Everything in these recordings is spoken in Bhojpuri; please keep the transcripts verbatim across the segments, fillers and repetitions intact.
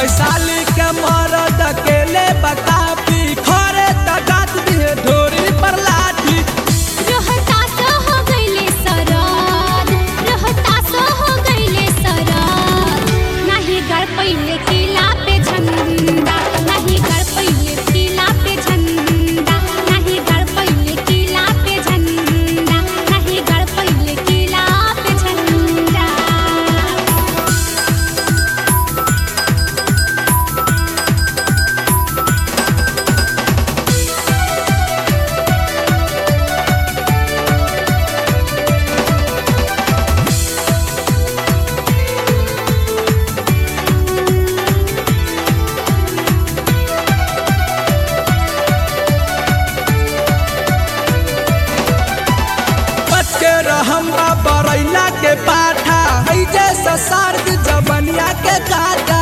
वैशाली के मरद अकेले बकाफी खरे तगात दिए ढोरी पर लाठी। रोहतास हो गइले सराद, रोहतास हो गइले सराद। नाही गड़ पइले किला पे झंडा, नाही गड़ पइले किला पे झंडा, नाही गड़ पइले किला पे झंडा, नाही गड़ पइले किला पे झंडा। बच के रहम बरैला के पाठा है जैसा सर्द जबनिया के काटा।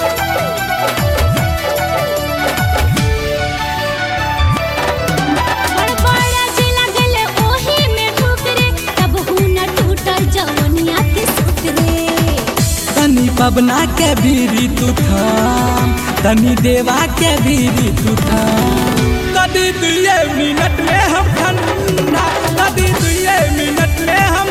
बड़बड़ा जे लगल ओही में ठुकरे, तब हुनर टूटल जवनिया के सुतरे। तनी पबना के बीरी तू थाम, तनी देवा के बीरी तू थाम। कदी दुए मिनट में हम ठंडा, कदी दुए मिनट में हम